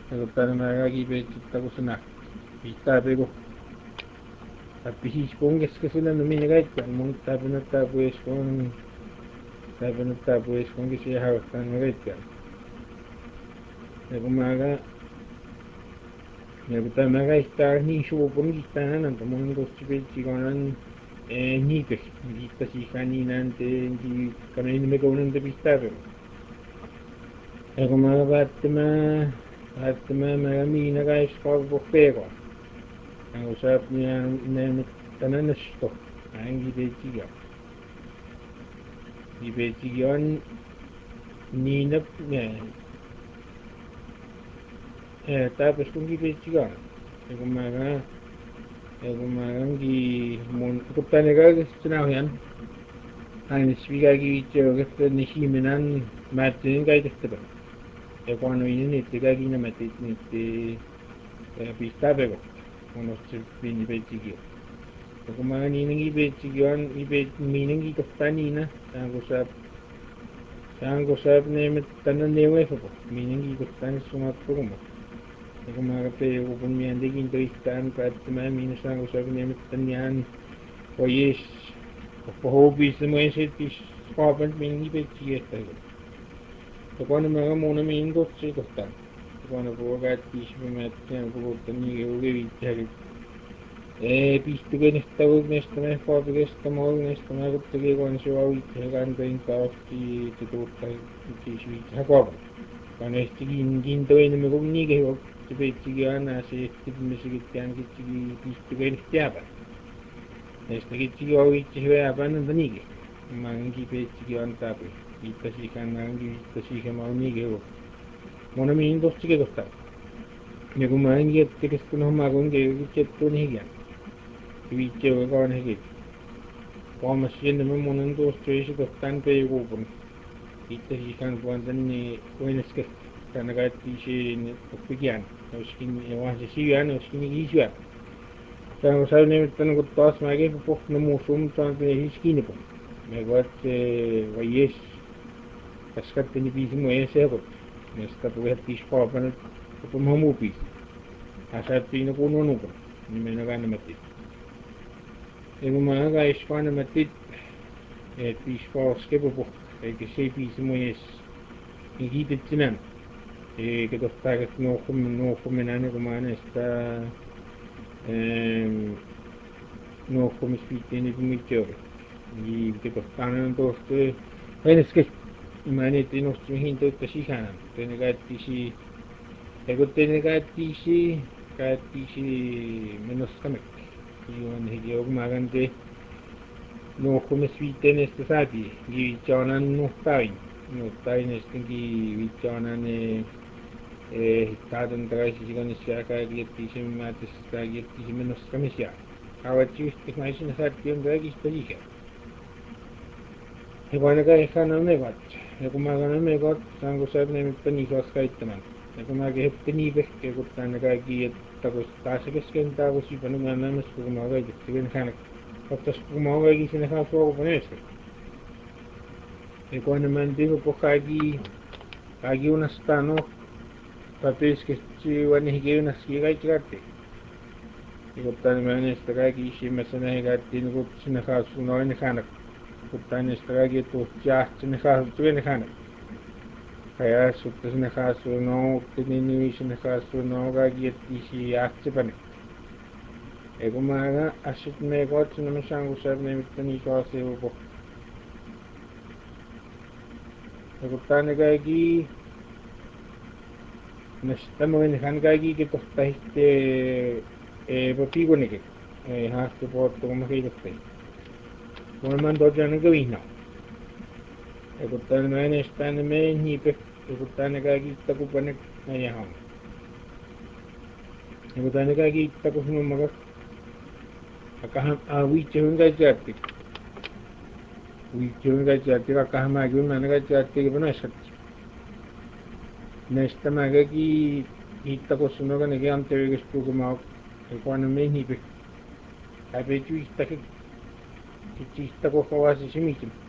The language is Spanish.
Nagutanamaragi Bechitakusana, Pistabego, Apishispon Gescasuna Nominate, Montabinata Buescon, Tabinata Buescon Gisia Hartan Reka. Nagumaga, Nagutamaga Star Nisho Bungitan and the Mongo Chigonan, Nipek, Gitasihanin and the Kamin Megon de Pistabego. Nagumaga Batma Maramina guys called Bofego. And was up near Tananasto, Angi Betiga. The Betigon Nina Tapas Kungi Betigon. Egumarangi Mon Kupanagas Tanahian. And Swigagi get the Nishiminan Martin Guide. Quando inizia a gina metti Pistabego, uno quindi Belgio. Come ningi Belgio, I meaning Costanina, Sango Sab name Tananewefo, meaning Costan Sumat Promo. Come Pego con mi anding in Tristan, Patman, Min Sango Sab name Tanian, or yes, for hobbies the message is Scotland meaning Belgio. Quando me una mingo ci costa quando provati si mette un po' di vita visto che ne stavo me fa che stiamo ne stiamo che quando si va vita quando in costi tutto ci si qua quando sti in dove ne mi comunichi che ci pensi che hanno se ti mi si che anche ci visto che ne stiamo e sti che ci va vita si va a non danni ma anche pensi che hanno tapo Itasikan Angi Itasikamanigo. Monamin dos Chigosta. Neguman yet tickets to no magon gave it to Nigan. We go on again. One machine the Monan dos trees of Tanpe open. Itasikan Wandani Wednesday. Tanagati in Pigan. No skin wants to see you and no skinny issue. Then was I never done good toss my game for no more room to his skinny. May what yes. Kaskat ni pisi mo ese ko. Nesta po het pisi pa pa po mo pisi. Asa pino ko no ko. Ni me naga na mati. Ego mga guys pa na mati. Pisi pa ske po. Que se pisi mo es. Higit tinan. Que to tagas no come nane ko mana esta no come spiti ni mi teore. Ni que to tanan to este. Es que Maniti nostri hinto tasihan, tenegatishi, tenegatishi, menos kamek. Iwan higyo magante no come sviten este sapi, givichonan no tain estingi vichonan tadan traisi sigan siaka gietishi matis gietishi menos kamisia. Awachi stigmaisin sapi on dragis tasiha. Iguanaga ehana megat. Nagumaga megat sango sab ne tani ko skaitaman. Nagumaga heptani bek ke gutanaga gi tagos tasakes ken tagos ipanu nanas kumaga jitgen hanak. Optas kumaga gi sine ha so poneska. Iguanaman digo pokagi agi unastano papes que si wani hige unas giga ikate. Igutanaman estagagi shimasana higati nugut sine ha so no ne hanak. Putan estragi tu just in the house to any kind. Kaya sutas in the house no, tininish in the house no, get the activan. Egumaga, I should make what in the machine was having the Nico Silver. Egutanagagi Nestamo in Hangagi get of the Botigonik, a half the port to Mahida State. One man does an agreement. A good time man is standing man, he picked a good time a guy takupanek a home. A good time a guy takumaga. A week to Gajatic. We to Gajatic, a Kahamagu, and a Gajatic of an asset. Nesta Magagi, he takosunogan again, Terry Spugum, a one man he picked. I bet you take it. Ci sta qualcosa si mette